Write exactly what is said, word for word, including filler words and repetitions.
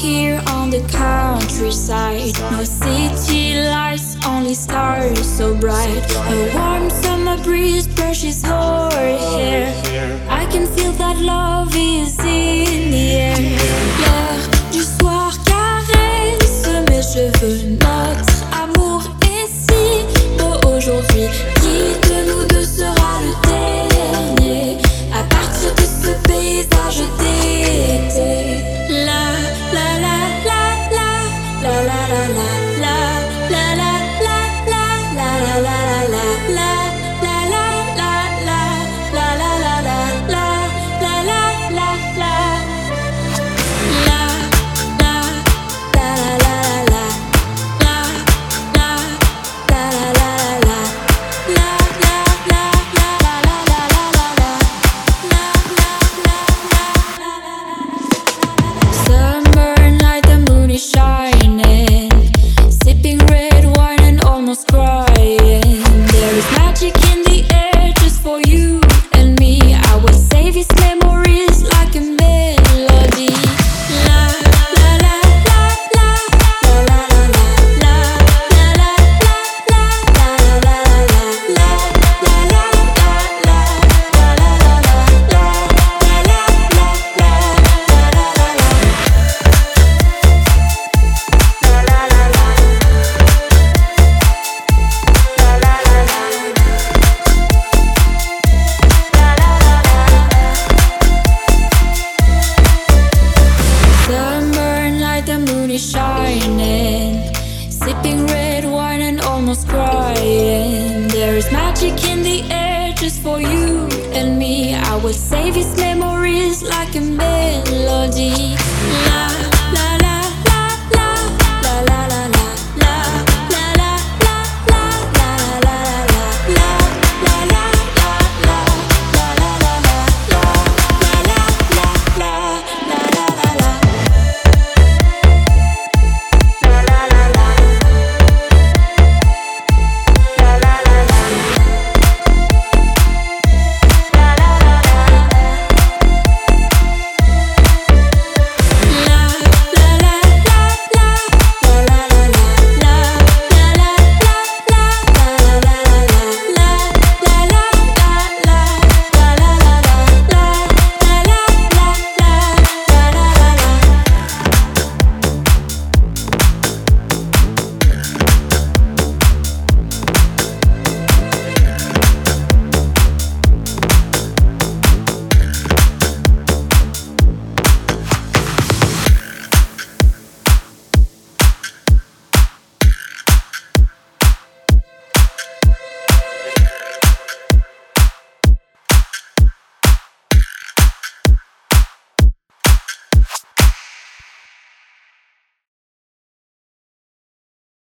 here on the countryside. No city lights, only stars so bright. A warm summer breeze brushes her hair. I can feel that love is in the air. L'heure du soir caresse mes cheveux. Notre amour est si beau aujourd'hui. Qui de nous deux sera le dernier à partir de ce paysage d'été? La la la la la la la la la la la la la la la la la la. Shining, sipping red wine and almost crying. There is magic in the air just for you and me. I will save his memories like a melody.